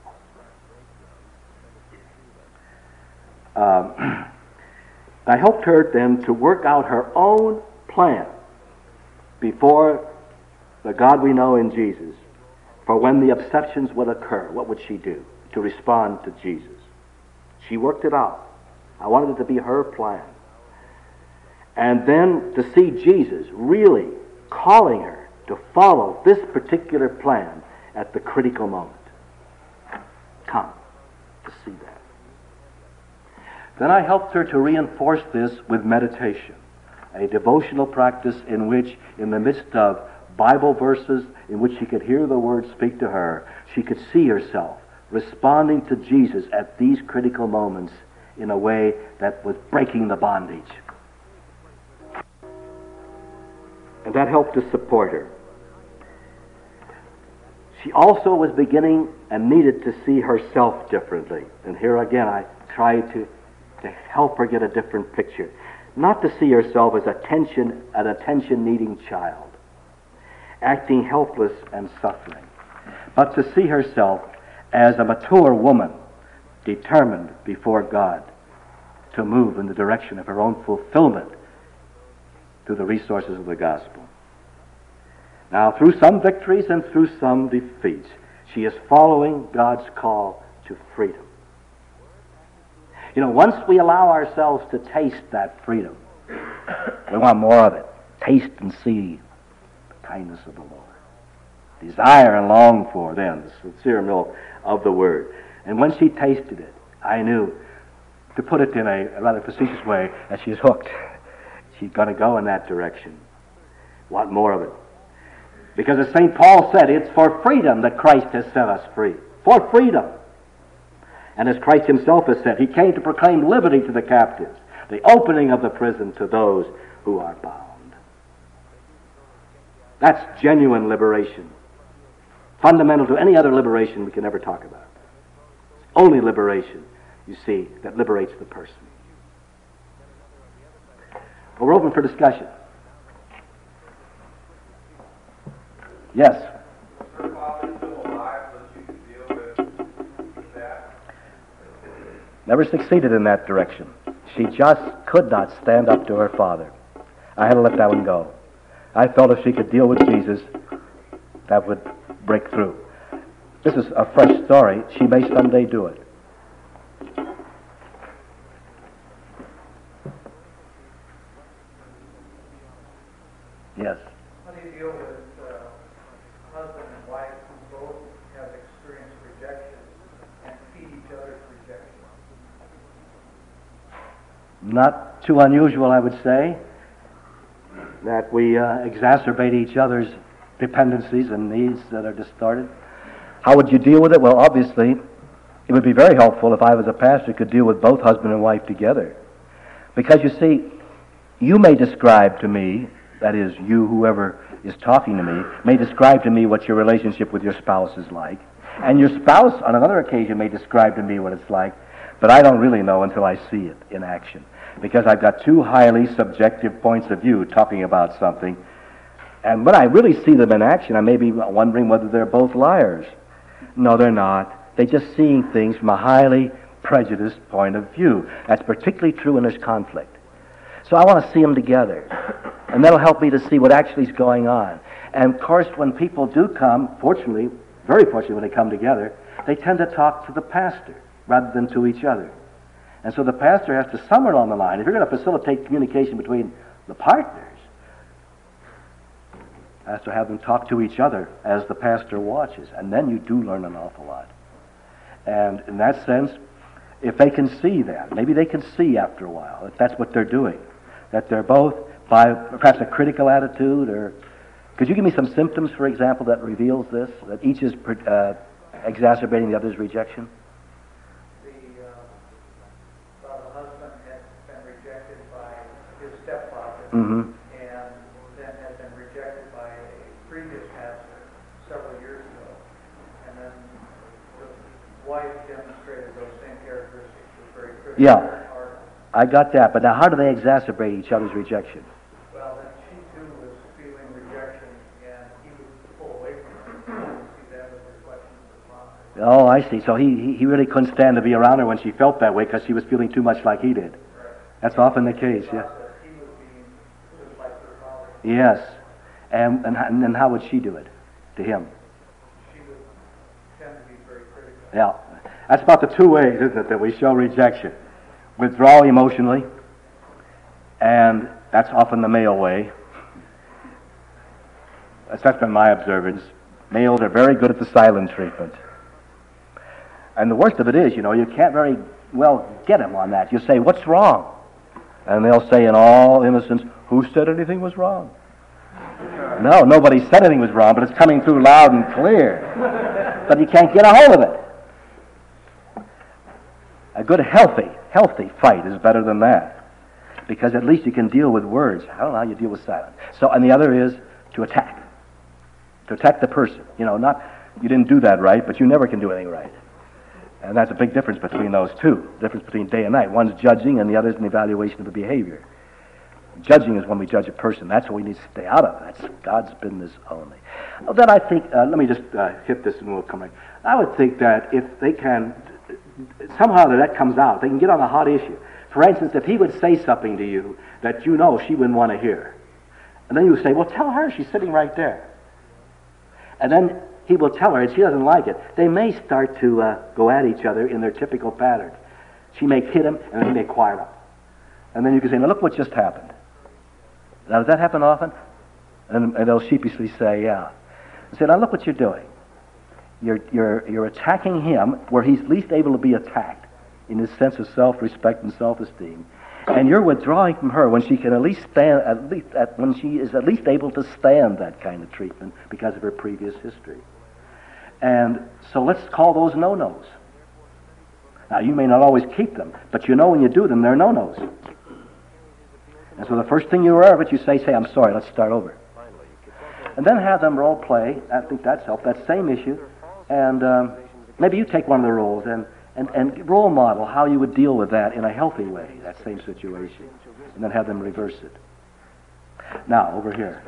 I helped her then to work out her own plan before the God we know in Jesus, for when the exceptions would occur, what would she do to respond to Jesus? She worked it out. I wanted it to be her plan. And then to see Jesus really calling her to follow this particular plan at the critical moment. Come to see that. Then I helped her to reinforce this with meditation, a devotional practice in which, in the midst of Bible verses in which she could hear the Word speak to her, she could see herself responding to Jesus at these critical moments in a way that was breaking the bondage. And that helped to support her. She also was beginning and needed to see herself differently. And here again I tried to help her get a different picture. Not to see herself as an attention-needing child, acting helpless and suffering, but to see herself as a mature woman, determined before God to move in the direction of her own fulfillment through the resources of the gospel. Now, through some victories and through some defeats, she is following God's call to freedom. You know, once we allow ourselves to taste that freedom, we want more of it. Taste and see the kindness of the Lord. Desire and long for, then, the sincere milk of the Word. And when she tasted it, I knew, to put it in a rather facetious way, that she's hooked. She's going to go in that direction. Want more of it. Because as St. Paul said, it's for freedom that Christ has set us free. For freedom. And as Christ himself has said, he came to proclaim liberty to the captives, the opening of the prison to those who are bound. That's genuine liberation. Fundamental to any other liberation we can ever talk about. Only liberation, you see, that liberates the person. Well, we're open for discussion. Yes? Never succeeded in that direction. She just could not stand up to her father. I had to let that one go. I felt if she could deal with Jesus, that would break through. This is a fresh story. She may someday do it. Yes. How do you deal with husband and wife who both have experienced rejection and feed each other's rejection? Not too unusual, I would say, that we exacerbate each other's dependencies and needs that are distorted. How would you deal with it? Well, obviously, it would be very helpful if I was a pastor could deal with both husband and wife together. Because you see, you may describe to me, that is, you, whoever is talking to me, may describe to me what your relationship with your spouse is like. And your spouse, on another occasion, may describe to me what it's like, but I don't really know until I see it in action. Because I've got two highly subjective points of view talking about something. And when I really see them in action, I may be wondering whether they're both liars. No, they're not. They're just seeing things from a highly prejudiced point of view. That's particularly true when there's conflict. So I want to see them together. And that'll help me to see what actually is going on. And of course, when people do come, fortunately, very fortunately when they come together, they tend to talk to the pastor rather than to each other. And so the pastor has to, somewhere along the line, if you're going to facilitate communication between the partners, has to have them talk to each other as the pastor watches. And then you do learn an awful lot. And in that sense, if they can see that, maybe they can see after a while that that's what they're doing, that they're both by perhaps a critical attitude, or could you give me some symptoms, for example, that reveals this, that each is exacerbating the other's rejection? The husband had been rejected by his stepfather, Mm-hmm. and then had been rejected by a previous pastor several years ago. And then the wife demonstrated those same characteristics, was very critical. Yeah, I got that. But now how do they exacerbate each other's rejection? Well, then she too was feeling rejection, and he would pull away from her. You see that as a reflection of the father. Oh, I see. So he really couldn't stand to be around her when she felt that way because she was feeling too much like he did. Right. That's often the case, yeah. He was being just like her father. Yes. And how would she do it to him? She would tend to be very critical. Yeah. That's about the two ways, isn't it, that we show rejection. Withdraw emotionally, and that's often the male way. That's been my observance. Males are very good at the silent treatment. And the worst of it is, you can't very well get them on that. You say, what's wrong? And they'll say in all innocence, who said anything was wrong? No, nobody said anything was wrong, but it's coming through loud and clear. But you can't get a hold of it. A good, healthy fight is better than that. Because at least you can deal with words. I don't know how you deal with silence. So, and the other is to attack. To attack the person. Not, you didn't do that right, but you never can do anything right. And that's a big difference between those two. The difference between day and night. One's judging and the other's an evaluation of a behavior. Judging is when we judge a person. That's what we need to stay out of. That's God's business only. Then I think, let me just hit this and we'll come back. I would think that if they can, somehow that comes out, they can get on a hot issue. For instance, if he would say something to you that she wouldn't want to hear. And then you say, well, tell her, she's sitting right there. And then he will tell her, and she doesn't like it. They may start to go at each other in their typical pattern. She may hit him, and then he may quiet up. And then you can say, now look what just happened. Now, does that happen often? And they'll sheepishly say, yeah. And say, now look what you're doing. You're attacking him where he's least able to be attacked in his sense of self-respect and self-esteem, and you're withdrawing from her when she can at least stand, when she is at least able to stand that kind of treatment because of her previous history. And so let's call those no-nos. Now, you may not always keep them, but you know when you do them, they're no-nos. And so the first thing you're aware of it, you say, I'm sorry, let's start over. And then have them role play. I think that's helped, that same issue. And maybe you take one of the roles and role model how you would deal with that in a healthy way, that same situation. And then have them reverse it. Now, over here.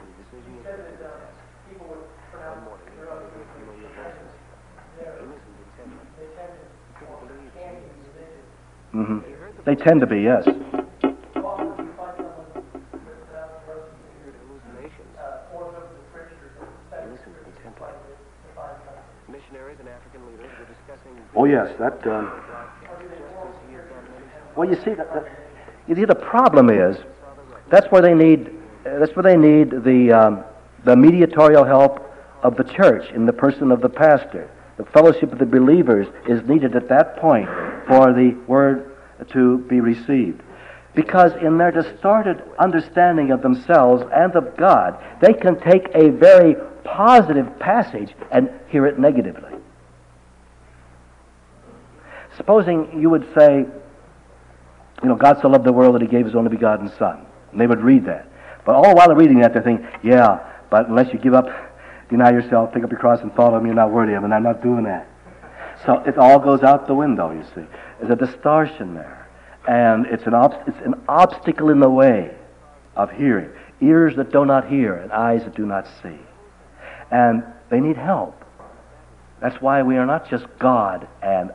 Mm-hmm. They tend to be, yes. Oh yes, that. Well, you see, the problem is that's where they need the mediatorial help of the church in the person of the pastor. The fellowship of the believers is needed at that point for the word to be received. Because in their distorted understanding of themselves and of God, they can take a very positive passage and hear it negatively. Supposing you would say, God so loved the world that he gave his only begotten Son. And they would read that. But all while they're reading that, they're thinking, yeah, but unless you give up, deny yourself, pick up your cross and follow me, you're not worthy of it, and I'm not doing that. So it all goes out the window, you see. There's a distortion there. And it's an obstacle in the way of hearing. Ears that do not hear and eyes that do not see. And they need help. That's why we are not just God and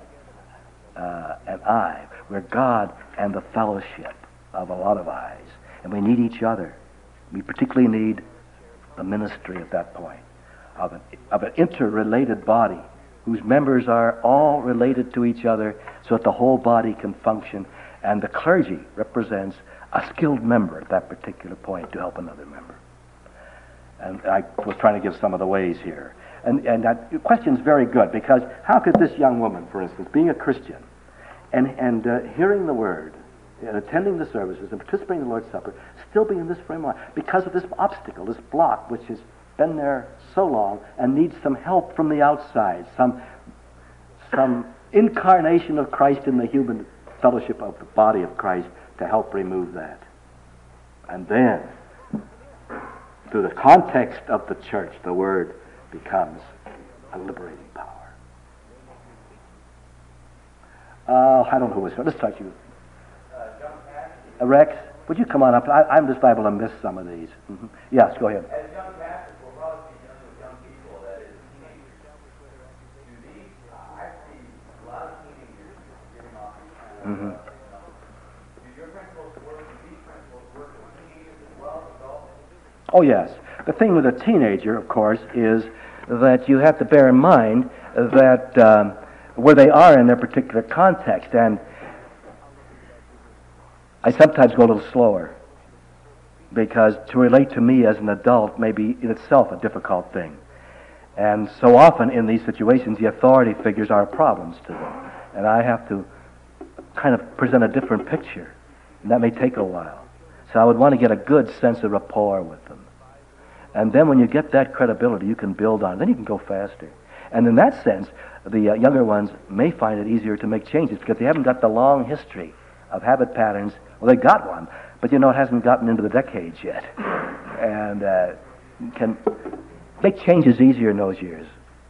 I. We're God and the fellowship of a lot of eyes. And we need each other. We particularly need the ministry at that point of an interrelated body whose members are all related to each other so that the whole body can function. And the clergy represents a skilled member at that particular point to help another member. And I was trying to give some of the ways here. And that question is very good, because how could this young woman, for instance, being a Christian, and hearing the Word, and attending the services, and participating in the Lord's Supper, still be in this frame of mind? Because of this obstacle, this block, which has been there so long, and needs some help from the outside, some incarnation of Christ in the human fellowship of the body of Christ to help remove that. And then, through the context of the church, the Word becomes a liberating power. I don't know who was. Let's start you. Rex, would you come on up? I'm just liable to miss some of these. Mm-hmm. Yes, go ahead. As young pastors, we're probably dealing with young people, that is, teenagers. I see a lot of teenagers getting off these kind of Mm-hmm. Do your principles work, do these principles work with teenagers as well as adults? Oh, yes. The thing with a teenager, of course, is that you have to bear in mind that where they are in their particular context. And I sometimes go a little slower, because to relate to me as an adult may be in itself a difficult thing. And so often in these situations, the authority figures are problems to them. And I have to kind of present a different picture. And that may take a while. So I would want to get a good sense of rapport with them. And then when you get that credibility, you can build on it. Then you can go faster. And in that sense, the younger ones may find it easier to make changes because they haven't got the long history of habit patterns. Well, they got one, but it hasn't gotten into the decades yet. And can make changes easier in those years.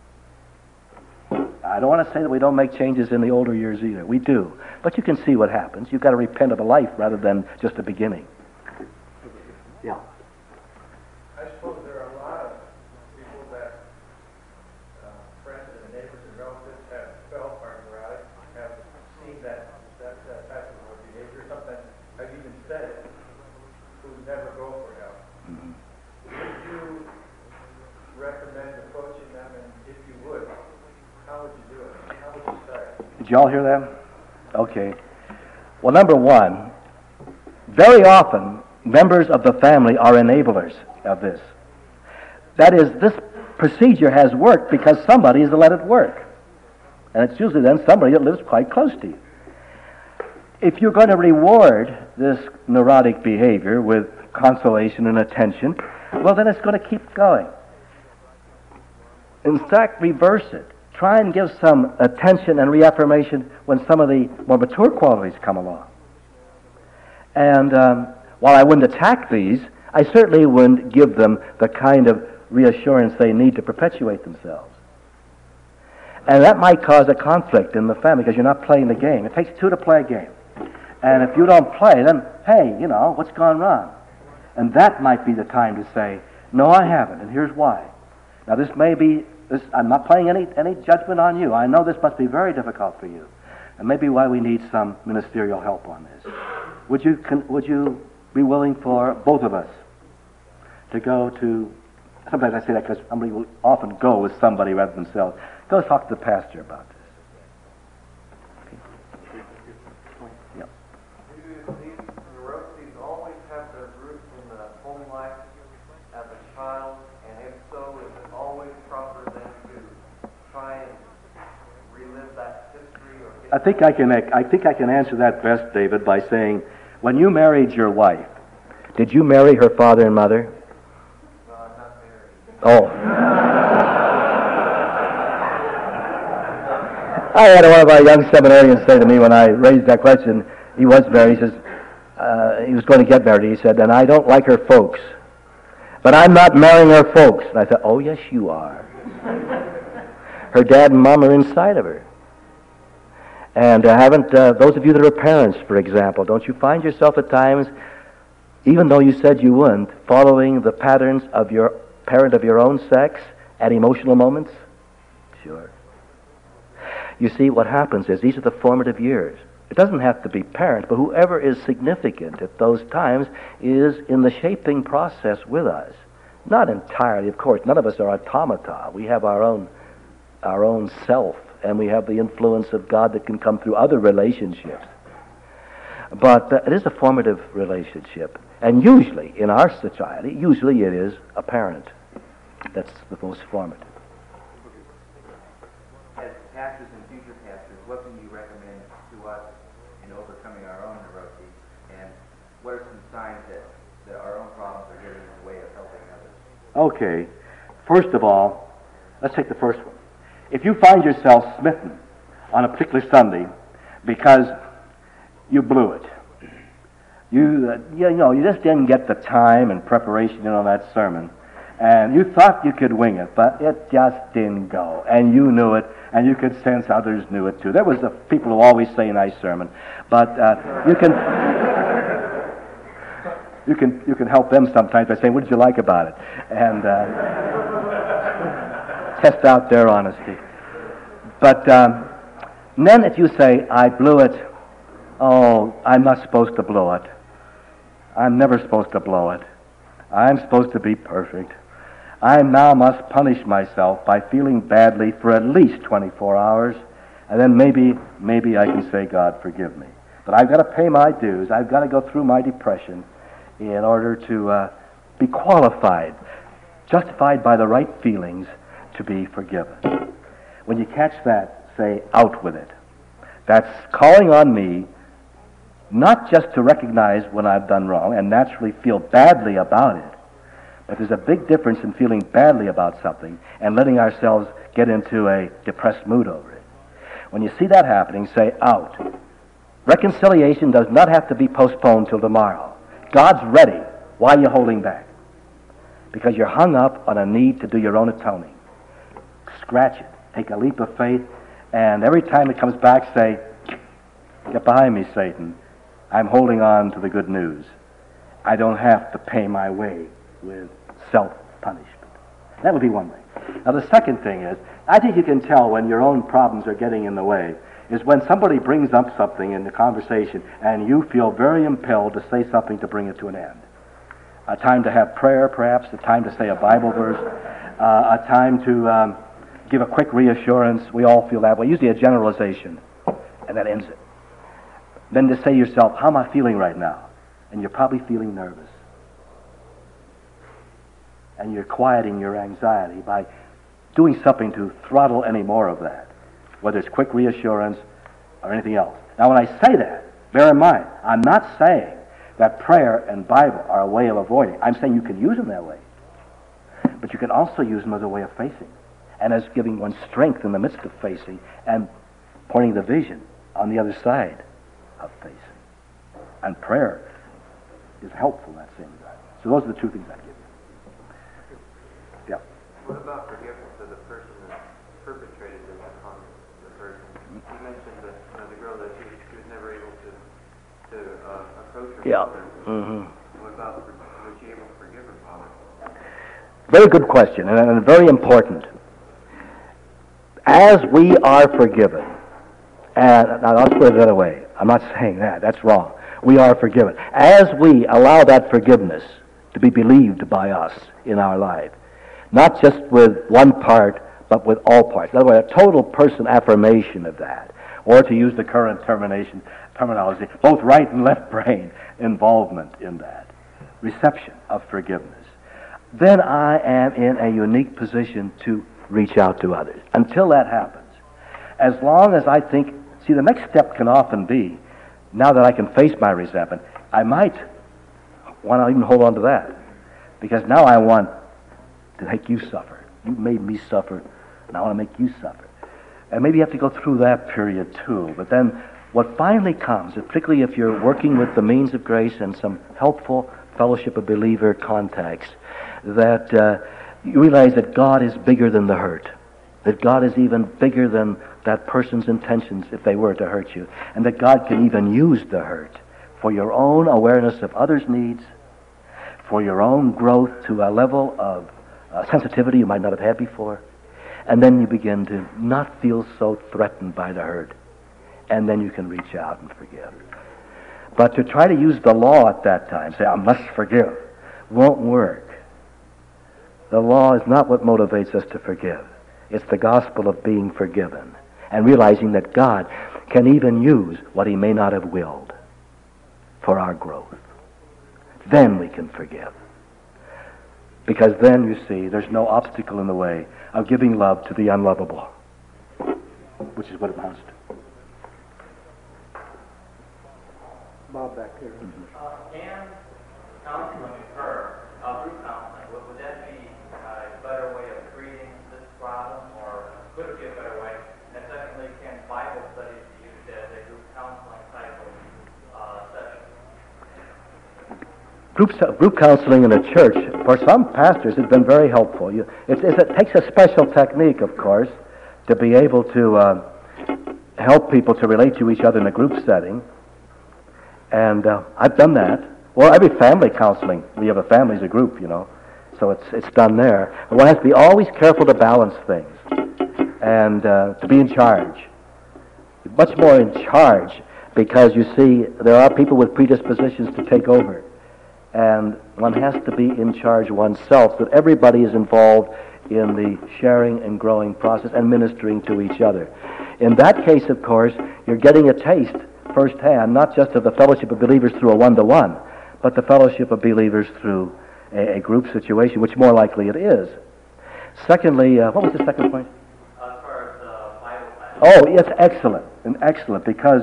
I don't want to say that we don't make changes in the older years either. We do. But you can see what happens. You've got to repent of a life rather than just a beginning. Yeah. I suppose there are a lot of people that friends and neighbors and relatives have felt are neurotic, have seen that type of behavior. Sometimes I've even said it, who never go for help. Mm-hmm. Would you recommend approaching them, and if you would, how would you do it? How would you start? Did you all hear that? Okay. Well, number one, very often members of the family are enablers of this. That is, this procedure has worked because somebody has let it work. And it's usually then somebody that lives quite close to you. If you're going to reward this neurotic behavior with consolation and attention, well, then it's going to keep going. In fact, reverse it. Try and give some attention and reaffirmation when some of the more mature qualities come along. And while I wouldn't attack these, I certainly wouldn't give them the kind of reassurance they need to perpetuate themselves. And that might cause a conflict in the family because you're not playing the game. It takes two to play a game. And if you don't play, then, hey, you know, what's gone wrong? And that might be the time to say, no, I haven't, and here's why. Now, this may be, I'm not playing any judgment on you. I know this must be very difficult for you. And maybe why we need some ministerial help on this. Would you be willing for both of us to go to, sometimes I say that because somebody will often go with somebody rather than themselves. Go talk to the pastor about this. Okay. Yep. Do these neuroses always have their roots in the home life as a child? And if so, is it always proper then to try and relive that history? Or I think I can answer that best, David, by saying, when you married your wife, Did you marry her father and mother? No, I'm not married. Oh. I had one of our young seminarians say to me when I raised that question, he was married, he says, he was going to get married, he said, and I don't like her folks. But I'm not marrying her folks. And I thought, oh, yes, you are. Her dad and mom are inside of her. And haven't, those of you that are parents, for example, don't you find yourself at times, even though you said you wouldn't, following the patterns of your parent of your own sex at emotional moments? Sure. You see, what happens is these are the formative years. It doesn't have to be parents, but whoever is significant at those times is in the shaping process with us. Not entirely, of course. None of us are automata. We have our own self, and we have the influence of God that can come through other relationships. But it is a formative relationship. And usually, in our society, usually it is a parent that's the most formative. As pastors and future pastors, what can you recommend to us in overcoming our own neuroses? And what are some signs that our own problems are getting in the way of helping others? okay, first of all, let's take the first one. If you find yourself smitten on a particular Sunday because you blew it, you just didn't get the time and preparation on that sermon, and you thought you could wing it, but it just didn't go, and you knew it, and you could sense others knew it too. There was the people who always say a nice sermon, but you can help them sometimes by saying, "What did you like about it?" and test out their honesty. But then, if you say, "I blew it," oh, I'm not supposed to blow it. I'm never supposed to blow it. I'm supposed to be perfect. I now must punish myself by feeling badly for at least 24 hours, and then maybe I can say, "God, forgive me." But I've got to pay my dues. I've got to go through my depression in order to be qualified, justified by the right feelings to be forgiven. When you catch that, say, "Out with it." That's calling on me not just to recognize when I've done wrong and naturally feel badly about it, but there's a big difference in feeling badly about something and letting ourselves get into a depressed mood over it. When you see that happening, say, "Out." Reconciliation does not have to be postponed till tomorrow. God's ready. Why are you holding back? Because you're hung up on a need to do your own atoning. Scratch it. Take a leap of faith, and every time it comes back, say, "Get behind me, Satan. I'm holding on to the good news. I don't have to pay my way with self-punishment." That would be one thing. Now, the second thing is, I think you can tell when your own problems are getting in the way, is when somebody brings up something in the conversation and you feel very impelled to say something to bring it to an end. A time to have prayer, perhaps, a time to say a Bible verse, a time to give a quick reassurance. We all feel that way. Usually a generalization, and that ends it. Then to say to yourself, "How am I feeling right now?" And you're probably feeling nervous. And you're quieting your anxiety by doing something to throttle any more of that, whether it's quick reassurance or anything else. Now, when I say that, bear in mind, I'm not saying that prayer and Bible are a way of avoiding. I'm saying you can use them that way. But you can also use them as a way of facing, and as giving one strength in the midst of facing, and pointing the vision on the other side of facing. And prayer is helpful in that same regard. So those are the two things I give you. Yeah. What about forgiveness of the person that perpetrated this upon the person? You mentioned that the girl that she was never able to approach her father. What about, was she able to forgive her father? Very good question, and very important. As we are forgiven, and now let's put it another way. I'm not saying that. That's wrong. We are forgiven. As we allow that forgiveness to be believed by us in our life, not just with one part, but with all parts. In other words, a total person affirmation of that. Or to use the current terminology, both right and left brain involvement in that. Reception of forgiveness. Then I am in a unique position to reach out to others. Until that happens, as long as I think, see, the next step can often be, now that I can face my resentment, I might want to even hold on to that. Because now I want to make you suffer. You made me suffer, and I want to make you suffer. And maybe you have to go through that period too. But then what finally comes, particularly if you're working with the means of grace and some helpful fellowship of believer contacts, that you realize that God is bigger than the hurt. That God is even bigger than that person's intentions if they were to hurt you. And that God can even use the hurt for your own awareness of others' needs, for your own growth to a level of sensitivity you might not have had before. And then you begin to not feel so threatened by the hurt. And then you can reach out and forgive. But to try to use the law at that time, say, I must forgive, won't work. The law is not what motivates us to forgive. It's the gospel of being forgiven and realizing that God can even use what He may not have willed for our growth. Then we can forgive. Because then, you see, there's no obstacle in the way of giving love to the unlovable, which is what it amounts to. Bob back here. Can counseling occur, group counseling, would that be a better way of treating this problem, or could it be a better way? And secondly, can Bible studies be used as a group counseling type of session? Group counseling in a church, for some pastors, has been very helpful. It takes a special technique, of course, to be able to help people to relate to each other in a group setting. And I've done that. Well, every family counseling, we have a family as a group, so it's done there. And one has to be always careful to balance things and to be in charge. Much more in charge, because you see, there are people with predispositions to take over. And one has to be in charge oneself, that everybody is involved in the sharing and growing process and ministering to each other. In that case, of course, you're getting a taste firsthand, not just of the fellowship of believers through a one-to-one, but the fellowship of believers through a group situation, which more likely it is. Secondly, what was the second point? As far as Bible class. Oh, yes, excellent, because,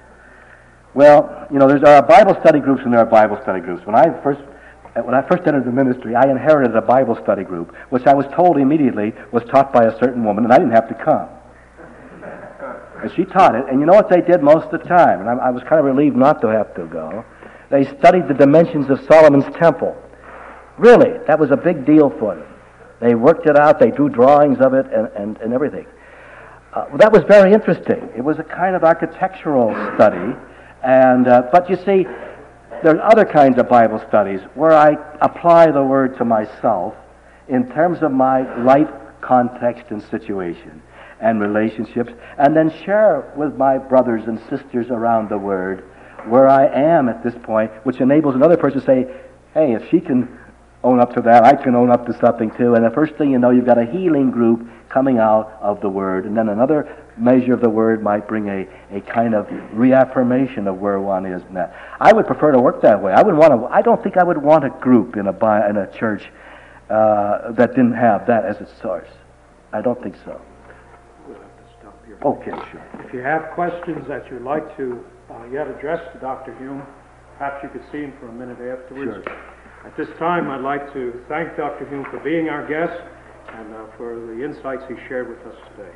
well, there are Bible study groups and there are Bible study groups. When I first entered the ministry, I inherited a Bible study group, which I was told immediately was taught by a certain woman, and I didn't have to come. And she taught it, and you know what they did most of the time, and I was kind of relieved not to have to go. They studied the dimensions of Solomon's temple. Really, that was a big deal for them. They worked it out, they drew drawings of it, and everything. That was very interesting. It was a kind of architectural study, but you see, there's other kinds of Bible studies where I apply the Word to myself in terms of my life context and situation and relationships, and then share with my brothers and sisters around the Word where I am at this point, which enables another person to say, hey, if she can own up to that, I can own up to something too. And the first thing you know, you've got a healing group coming out of the Word, and then another measure of the Word might bring a kind of reaffirmation of where one is in that. I would prefer to work that way. I don't think I would want a group in a church that didn't have that as its source. I don't think so. We'll have to stop here. Okay, sure. If you have questions that you'd like to yet address to Dr. Hume, perhaps you could see him for a minute afterwards. Sure. At this time, I'd like to thank Dr. Hume for being our guest and for the insights he shared with us today.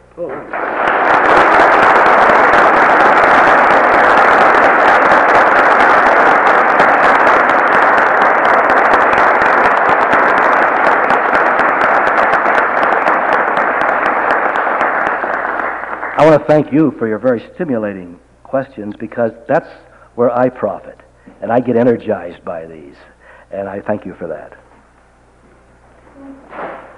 I want to thank you for your very stimulating questions, because that's where I profit, and I get energized by these, and I thank you for that.